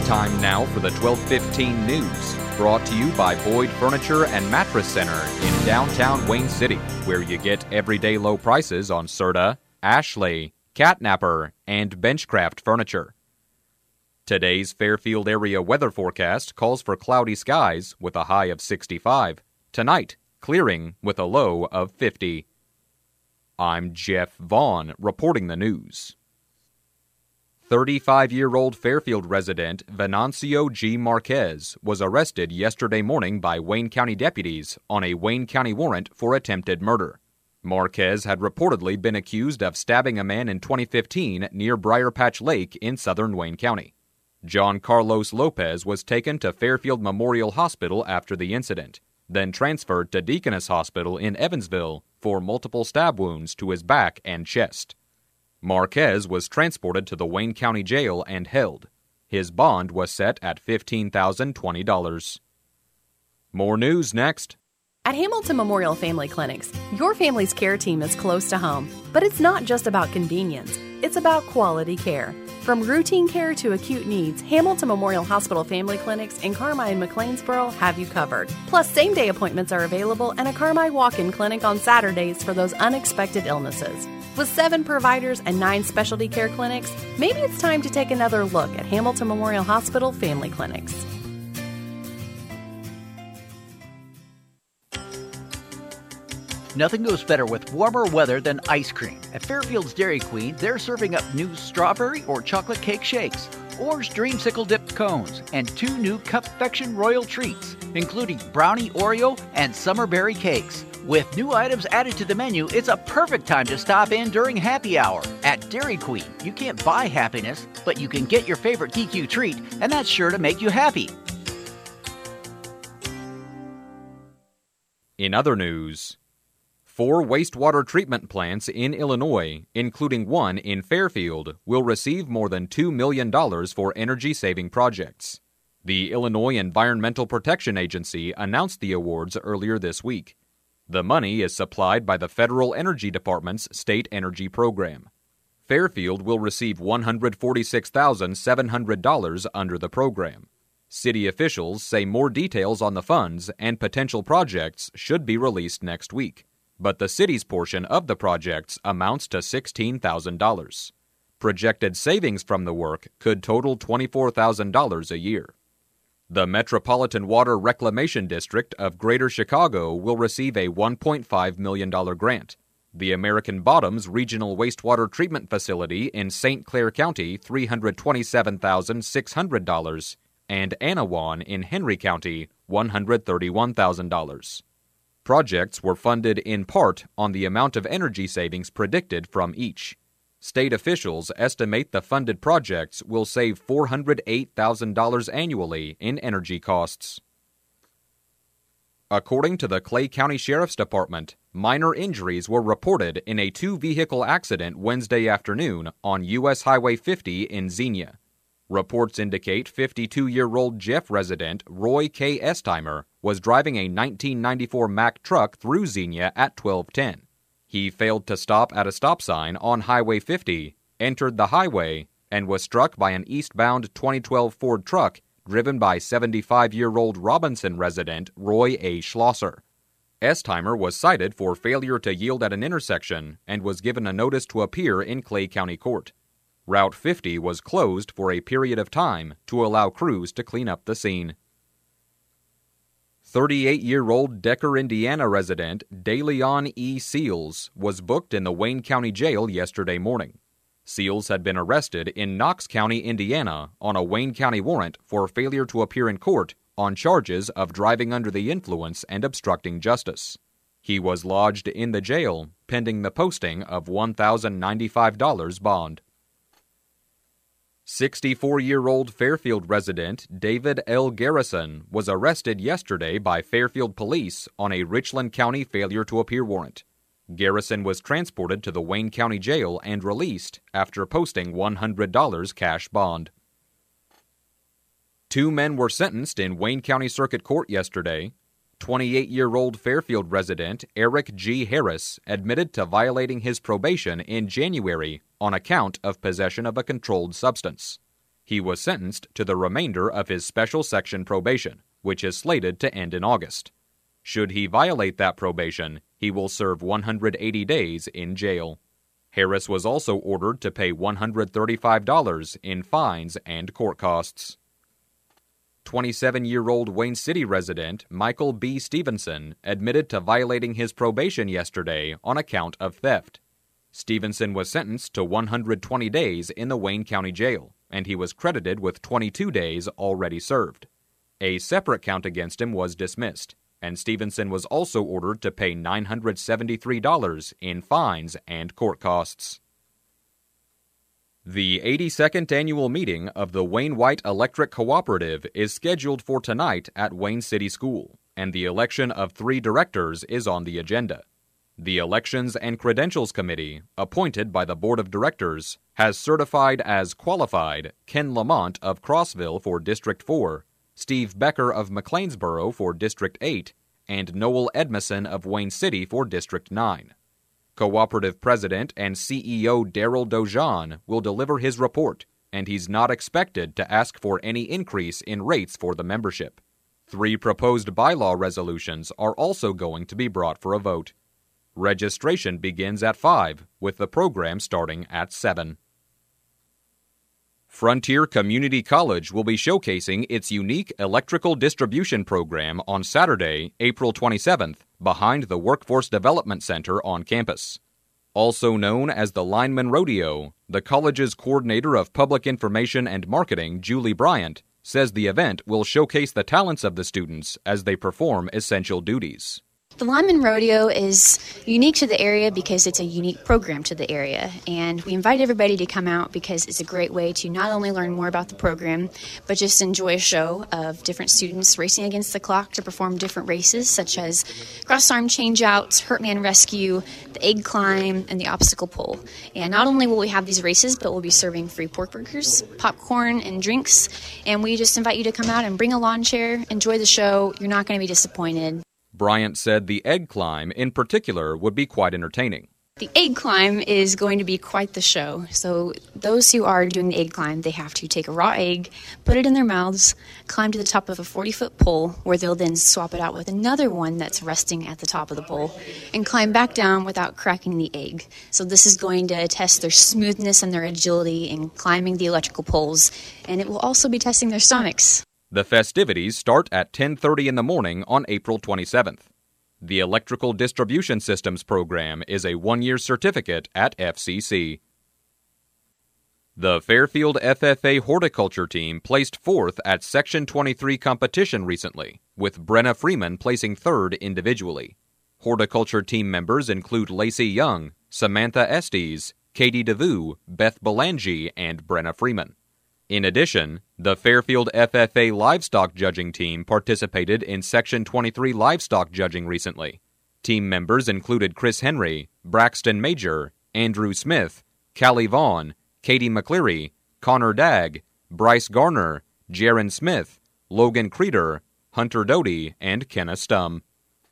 Time now for the 12:15 news, brought to you by Boyd Furniture and Mattress Center in downtown Wayne City, where you get everyday low prices on Serta, Ashley, Catnapper, and Benchcraft furniture. Today's Fairfield area weather forecast calls for cloudy skies with a high of 65. Tonight, clearing with a low of 50. I'm Jeff Vaughn reporting the news. 35-year-old Fairfield resident Venancio G. Marquez was arrested yesterday morning by Wayne County deputies on a Wayne County warrant for attempted murder. Marquez had reportedly been accused of stabbing a man in 2015 near Briar Patch Lake in southern Wayne County. John Carlos Lopez was taken to Fairfield Memorial Hospital after the incident, then transferred to Deaconess Hospital in Evansville for multiple stab wounds to his back and chest. Marquez was transported to the Wayne County Jail and held. His bond was set at $15,020. More news next. At Hamilton Memorial Family Clinics, your family's care team is close to home. But it's not just about convenience, it's about quality care. From routine care to acute needs, Hamilton Memorial Hospital Family Clinics in Carmi and McLeansboro have you covered. Plus, same-day appointments are available and a Carmi walk-in clinic on Saturdays for those unexpected illnesses. With 7 providers and 9 specialty care clinics, maybe it's time to take another look at Hamilton Memorial Hospital Family Clinics. Nothing goes better with warmer weather than ice cream. At Fairfield's Dairy Queen, they're serving up new strawberry or chocolate cake shakes, orange dreamsicle dipped cones, and 2 new Cupfection Royal treats, including brownie Oreo and summer berry cakes. With new items added to the menu, it's a perfect time to stop in during happy hour. At Dairy Queen, you can't buy happiness, but you can get your favorite DQ treat, and that's sure to make you happy. In other news, 4 wastewater treatment plants in Illinois, including one in Fairfield, will receive more than $2 million for energy-saving projects. The Illinois Environmental Protection Agency announced the awards earlier this week. The money is supplied by the Federal Energy Department's State Energy Program. Fairfield will receive $146,700 under the program. City officials say more details on the funds and potential projects should be released next week, but the city's portion of the projects amounts to $16,000. Projected savings from the work could total $24,000 a year. The Metropolitan Water Reclamation District of Greater Chicago will receive a $1.5 million grant. The American Bottoms Regional Wastewater Treatment Facility in St. Clair County, $327,600, and Anawan in Henry County, $131,000. Projects were funded in part on the amount of energy savings predicted from each. State officials estimate the funded projects will save $408,000 annually in energy costs. According to the Clay County Sheriff's Department, minor injuries were reported in a 2-vehicle accident Wednesday afternoon on U.S. Highway 50 in Xenia. Reports indicate 52-year-old Jeff resident Roy K. Estheimer was driving a 1994 Mack truck through Xenia at 12:10. He failed to stop at a stop sign on Highway 50, entered the highway, and was struck by an eastbound 2012 Ford truck driven by 75-year-old Robinson resident Roy A. Schlosser. Estheimer was cited for failure to yield at an intersection and was given a notice to appear in Clay County Court. Route 50 was closed for a period of time to allow crews to clean up the scene. 38-year-old Decker, Indiana resident DeLeon E. Seals was booked in the Wayne County Jail yesterday morning. Seals had been arrested in Knox County, Indiana, on a Wayne County warrant for failure to appear in court on charges of driving under the influence and obstructing justice. He was lodged in the jail pending the posting of $1,095 bond. 64-year-old Fairfield resident David L. Garrison was arrested yesterday by Fairfield police on a Richland County failure to appear warrant. Garrison was transported to the Wayne County Jail and released after posting $100 cash bond. 2 men were sentenced in Wayne County Circuit Court yesterday. 28-year-old Fairfield resident Eric G. Harris admitted to violating his probation in January on account of possession of a controlled substance. He was sentenced to the remainder of his special section probation, which is slated to end in August. Should he violate that probation, he will serve 180 days in jail. Harris was also ordered to pay $135 in fines and court costs. 27-year-old Wayne City resident Michael B. Stevenson admitted to violating his probation yesterday on account of theft. Stevenson was sentenced to 120 days in the Wayne County Jail, and he was credited with 22 days already served. A separate count against him was dismissed, and Stevenson was also ordered to pay $973 in fines and court costs. The 82nd annual meeting of the Wayne White Electric Cooperative is scheduled for tonight at Wayne City School, and the election of 3 directors is on the agenda. The Elections and Credentials Committee, appointed by the Board of Directors, has certified as qualified Ken Lamont of Crossville for District 4, Steve Becker of McLeansboro for District 8, and Noel Edmison of Wayne City for District 9. Cooperative President and CEO Daryl Dojan will deliver his report, and he's not expected to ask for any increase in rates for the membership. 3 proposed bylaw resolutions are also going to be brought for a vote. Registration begins at 5, with the program starting at 7. Frontier Community College will be showcasing its unique electrical distribution program on Saturday, April 27th, behind the Workforce Development Center on campus. Also known as the Lineman Rodeo, the college's coordinator of public information and marketing, Julie Bryant, says the event will showcase the talents of the students as they perform essential duties. The Lineman Rodeo is unique to the area because it's a unique program to the area, and we invite everybody to come out because it's a great way to not only learn more about the program, but just enjoy a show of different students racing against the clock to perform different races such as cross-arm changeouts, hurt man rescue, the egg climb, and the obstacle pole. And not only will we have these races, but we'll be serving free pork burgers, popcorn, and drinks, and we just invite you to come out and bring a lawn chair, enjoy the show. You're not going to be disappointed. Bryant said the egg climb in particular would be quite entertaining. The egg climb is going to be quite the show. So those who are doing the egg climb, they have to take a raw egg, put it in their mouths, climb to the top of a 40-foot pole, where they'll then swap it out with another one that's resting at the top of the pole, and climb back down without cracking the egg. So this is going to test their smoothness and their agility in climbing the electrical poles, and it will also be testing their stomachs. The festivities start at 10:30 in the morning on April 27th. The Electrical Distribution Systems program is a 1-year certificate at FCC. The Fairfield FFA horticulture team placed 4th at Section 23 competition recently, with Brenna Freeman placing 3rd individually. Horticulture team members include Lacey Young, Samantha Estes, Katie DeVue, Beth Belangi, and Brenna Freeman. In addition, the Fairfield FFA livestock judging team participated in Section 23 livestock judging recently. Team members included Chris Henry, Braxton Major, Andrew Smith, Callie Vaughn, Katie McCleary, Connor Dagg, Bryce Garner, Jaron Smith, Logan Creeder, Hunter Doty, and Kenna Stum.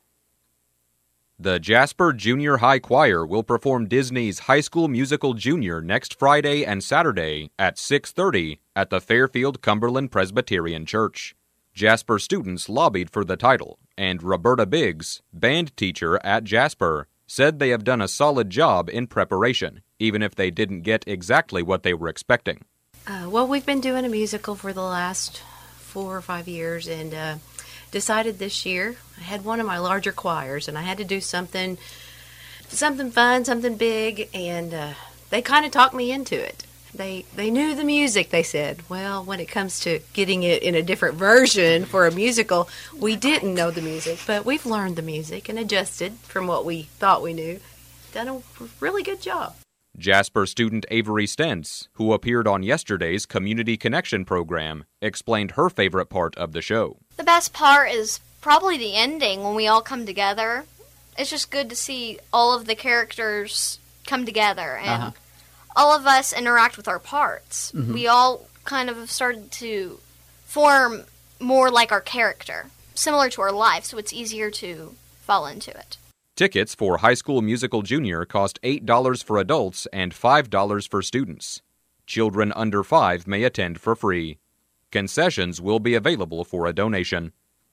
The Jasper Junior High Choir will perform Disney's High School Musical Junior next Friday and Saturday at 6:30 at the Fairfield Cumberland Presbyterian Church. Jasper students lobbied for the title, and Roberta Biggs, band teacher at Jasper, said they have done a solid job in preparation, even if they didn't get exactly what they were expecting. Well, we've been doing a musical for the last 4 or 5 years, and decided this year I had one of my larger choirs, and I had to do something fun, something big, and they kind of talked me into it. They knew the music, they said. Well, when it comes to getting it in a different version for a musical, we didn't know the music, but we've learned the music and adjusted from what we thought we knew. Done a really good job. Jasper student Avery Stentz, who appeared on yesterday's Community Connection program, explained her favorite part of the show. The best part is probably the ending when we all come together. It's just good to see all of the characters come together and all of us interact with our parts. Mm-hmm. We all kind of have started to form more like our character, similar to our life, so it's easier to fall into it. Tickets for High School Musical Junior cost $8 for adults and $5 for students. Children under 5 may attend for free. Concessions will be available for a donation.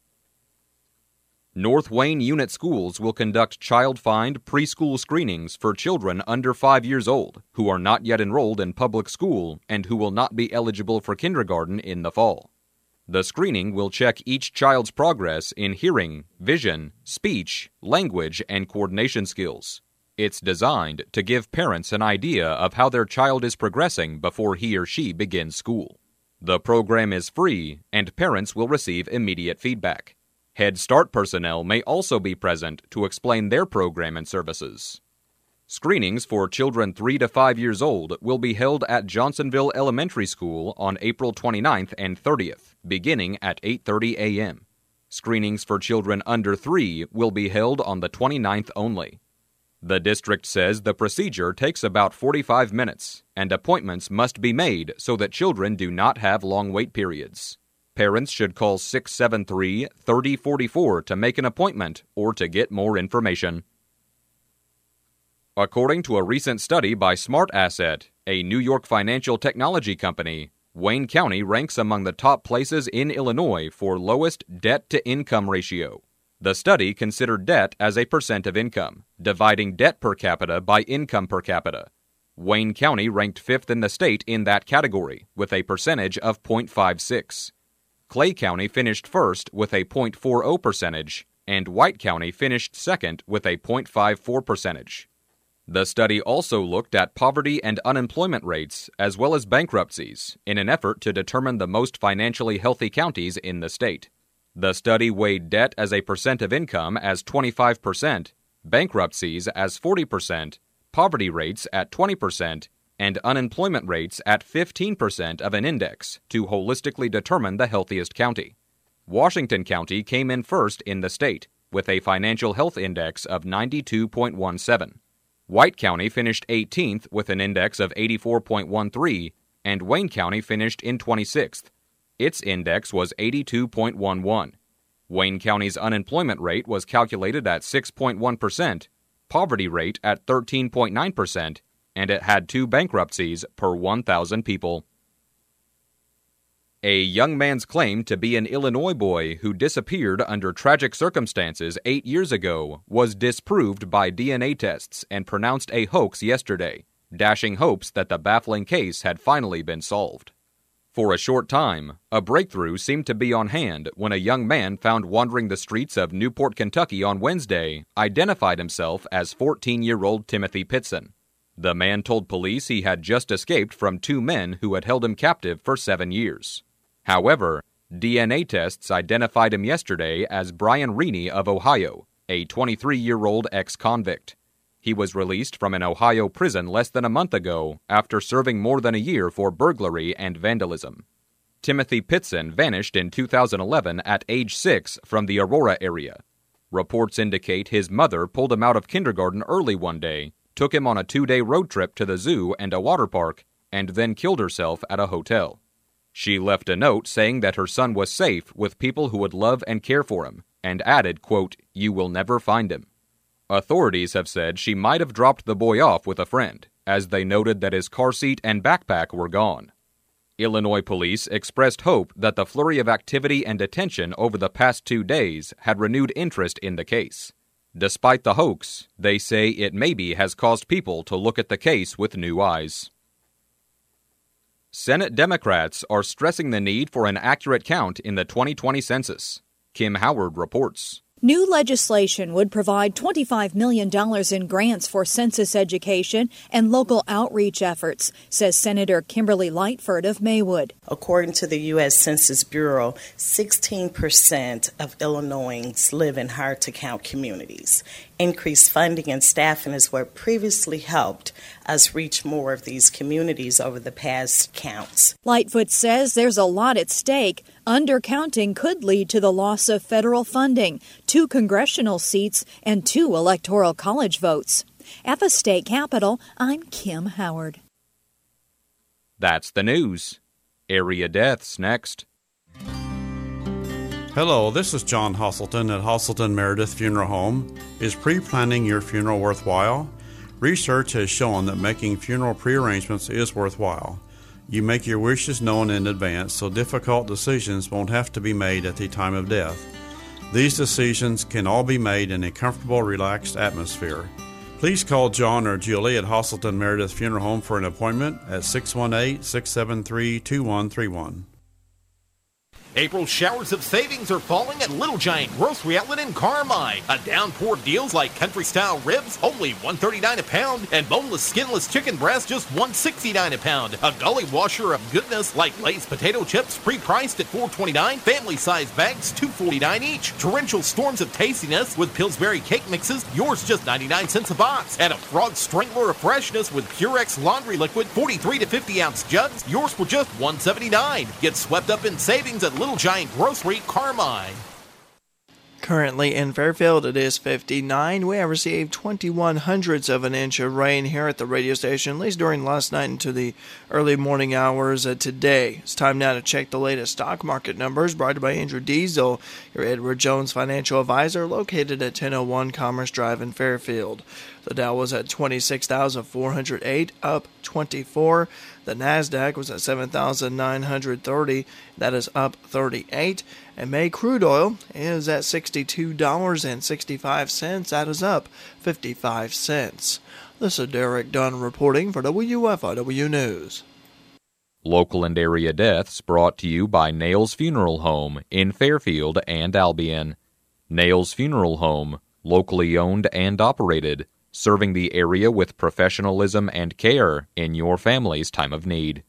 North Wayne Unit Schools will conduct child-find preschool screenings for children under 5 years old who are not yet enrolled in public school and who will not be eligible for kindergarten in the fall. The screening will check each child's progress in hearing, vision, speech, language, and coordination skills. It's designed to give parents an idea of how their child is progressing before he or she begins school. The program is free, and parents will receive immediate feedback. Head Start personnel may also be present to explain their program and services. Screenings for children 3 to 5 years old will be held at Johnsonville Elementary School on April 29th and 30th, beginning at 8:30 a.m. Screenings for children under 3 will be held on the 29th only. The district says the procedure takes about 45 minutes, and appointments must be made so that children do not have long wait periods. Parents should call 673-3044 to make an appointment or to get more information. According to a recent study by SmartAsset, a New York financial technology company, Wayne County ranks among the top places in Illinois for lowest debt-to-income ratio. The study considered debt as a percent of income, dividing debt per capita by income per capita. Wayne County ranked 5th in the state in that category, with a percentage of 0.56. Clay County finished first with a 0.40 percentage, and White County finished second with a 0.54 percentage. The study also looked at poverty and unemployment rates as well as bankruptcies in an effort to determine the most financially healthy counties in the state. The study weighed debt as a percent of income as 25%, bankruptcies as 40%, poverty rates at 20%, and unemployment rates at 15% of an index to holistically determine the healthiest county. Washington County came in first in the state with a financial health index of 92.17. White County finished 18th with an index of 84.13, and Wayne County finished in 26th. Its index was 82.11. Wayne County's unemployment rate was calculated at 6.1%, poverty rate at 13.9%, and it had 2 bankruptcies per 1,000 people. A young man's claim to be an Illinois boy who disappeared under tragic circumstances 8 years ago was disproved by DNA tests and pronounced a hoax yesterday, dashing hopes that the baffling case had finally been solved. For a short time, a breakthrough seemed to be on hand when a young man found wandering the streets of Newport, Kentucky on Wednesday identified himself as 14-year-old Timothy Pitson. The man told police he had just escaped from 2 men who had held him captive for 7 years. However, DNA tests identified him yesterday as Brian Reaney of Ohio, a 23-year-old ex-convict. He was released from an Ohio prison less than a month ago after serving more than a year for burglary and vandalism. Timothy Pitson vanished in 2011 at age 6 from the Aurora area. Reports indicate his mother pulled him out of kindergarten early one day, took him on a 2-day road trip to the zoo and a water park, and then killed herself at a hotel. She left a note saying that her son was safe with people who would love and care for him, and added, quote, "You will never find him." Authorities have said she might have dropped the boy off with a friend, as they noted that his car seat and backpack were gone. Illinois police expressed hope that the flurry of activity and attention over the past 2 days had renewed interest in the case. Despite the hoax, they say it maybe has caused people to look at the case with new eyes. Senate Democrats are stressing the need for an accurate count in the 2020 census. Kim Howard reports. New legislation would provide $25 million in grants for census education and local outreach efforts, says Senator Kimberly Lightford of Maywood. According to the U.S. Census Bureau, 16% of Illinoisans live in hard-to-count communities. Increased funding and staffing is what previously helped us reach more of these communities over the past counts. Lightfoot says there's a lot at stake. Undercounting could lead to the loss of federal funding, 2 congressional seats, and 2 electoral college votes. At the state capitol, I'm Kim Howard. That's the news. Area deaths next. Hello, this is John Hosselton at Hosselton Meredith Funeral Home. Is pre-planning your funeral worthwhile? Research has shown that making funeral pre-arrangements is worthwhile. You make your wishes known in advance so difficult decisions won't have to be made at the time of death. These decisions can all be made in a comfortable, relaxed atmosphere. Please call John or Julie at Hosselton Meredith Funeral Home for an appointment at 618-673-2131. April showers of savings are falling at Little Giant Grocery Outlet in Carmine. A downpour of deals like country-style ribs, only $1.39 a pound, and boneless, skinless chicken breast, just $1.69 a pound. A gully washer of goodness like Lay's potato chips, pre-priced at $4.29. Family-sized bags, $2.49 each. Torrential storms of tastiness with Pillsbury cake mixes, yours just 99 cents a box. And a Frog Strangler of freshness with Purex laundry liquid, 43 to 50-ounce jugs, yours for just $1.79. Get swept up in savings at Little Giant Grocery, Carmine. Currently in Fairfield, it is 59. We have received 21/100ths of an inch of rain here at the radio station, at least during last night into the early morning hours of today. It's time now to check the latest stock market numbers, brought to you by Andrew Diesel, your Edward Jones financial advisor, located at 1001 Commerce Drive in Fairfield. The Dow was at 26,408, up 24. The NASDAQ was at 7,930. That is up 38. And May crude oil is at $62.65. That is up 55 cents. This is Derek Dunn reporting for WFIW News. Local and area deaths brought to you by Nails Funeral Home in Fairfield and Albion. Nails Funeral Home, locally owned and operated, serving the area with professionalism and care in your family's time of need.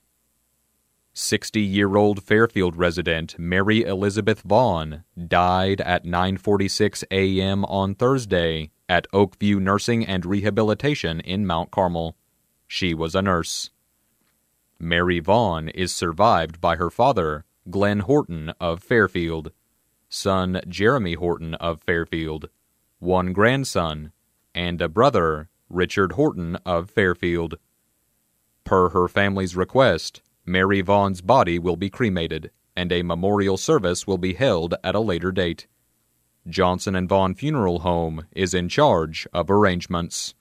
60-year-old Fairfield resident Mary Elizabeth Vaughn died at 9:46 a.m. on Thursday at Oakview Nursing and Rehabilitation in Mount Carmel. She was a nurse. Mary Vaughn is survived by her father, Glenn Horton of Fairfield, son Jeremy Horton of Fairfield, one grandson, and a brother, Richard Horton of Fairfield. Per her family's request, Mary Vaughn's body will be cremated, and a memorial service will be held at a later date. Johnson & Vaughn Funeral Home is in charge of arrangements.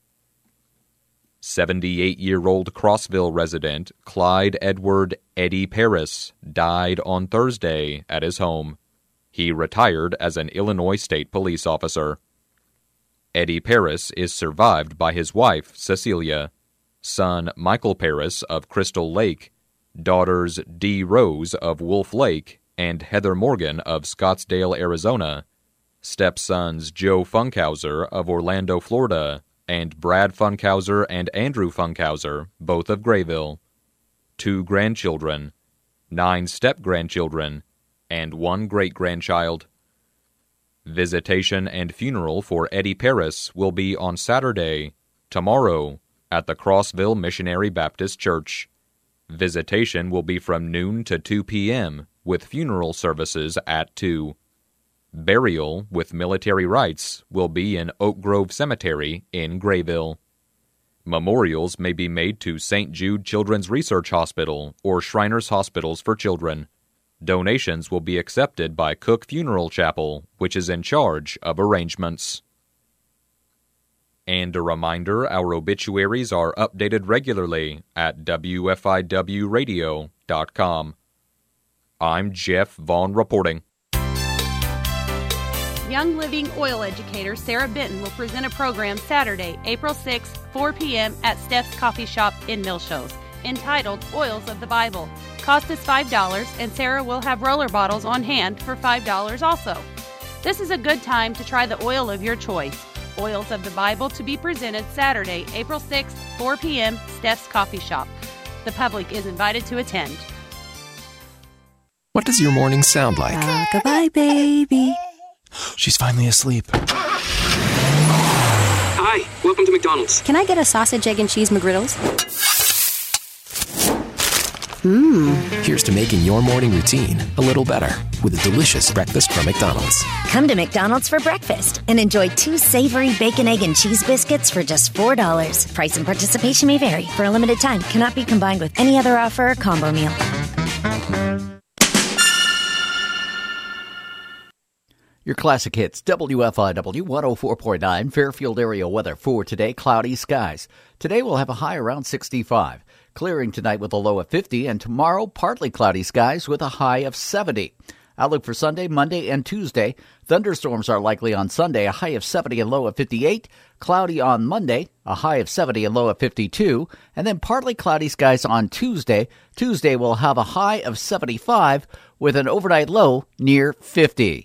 78-year-old Crossville resident Clyde Edward Eddie Paris died on Thursday at his home. He retired as an Illinois State Police officer. Eddie Paris is survived by his wife, Cecilia, son Michael Paris of Crystal Lake, daughters Dee Rose of Wolf Lake and Heather Morgan of Scottsdale, Arizona, stepsons Joe Funkhauser of Orlando, Florida, and Brad Funkhauser and Andrew Funkhauser, both of Grayville, 2 grandchildren, 9 step-grandchildren, and 1 great-grandchild. Visitation and funeral for Eddie Paris will be on Saturday, tomorrow, at the Crossville Missionary Baptist Church. Visitation will be from noon to 2 p.m., with funeral services at 2. Burial, with military rites, will be in Oak Grove Cemetery in Grayville. Memorials may be made to St. Jude Children's Research Hospital or Shriners Hospitals for Children. Donations will be accepted by Cook Funeral Chapel, which is in charge of arrangements. And a reminder, our obituaries are updated regularly at WFIWradio.com. I'm Jeff Vaughn reporting. Young Living oil educator Sarah Benton will present a program Saturday, April 6th, 4 p.m. at Steph's Coffee Shop in Milshows, entitled Oils of the Bible. Cost is $5, and Sarah will have roller bottles on hand for $5 also. This is a good time to try the oil of your choice. Oils of the Bible to be presented Saturday, April 6th, 4 p.m., Steph's Coffee Shop. The public is invited to attend. What does your morning sound like? Rock-a-bye, baby. She's finally asleep. Hi, welcome to McDonald's. Can I get a sausage, egg, and cheese McGriddles? Here's to making your morning routine a little better with a delicious breakfast from McDonald's. Come to McDonald's for breakfast and enjoy 2 savory bacon, egg, and cheese biscuits for just $4. Price and participation may vary. For a limited time, cannot be combined with any other offer or combo meal. Your classic hits, WFIW 104.9, Fairfield area weather for today, cloudy skies. Today we'll have a high around 65. Clearing tonight with a low of 50, and tomorrow partly cloudy skies with a high of 70. Outlook for Sunday, Monday, and Tuesday. Thunderstorms are likely on Sunday, a high of 70 and low of 58. Cloudy on Monday, a high of 70 and low of 52. And then partly cloudy skies on Tuesday. Tuesday will have a high of 75 with an overnight low near 50.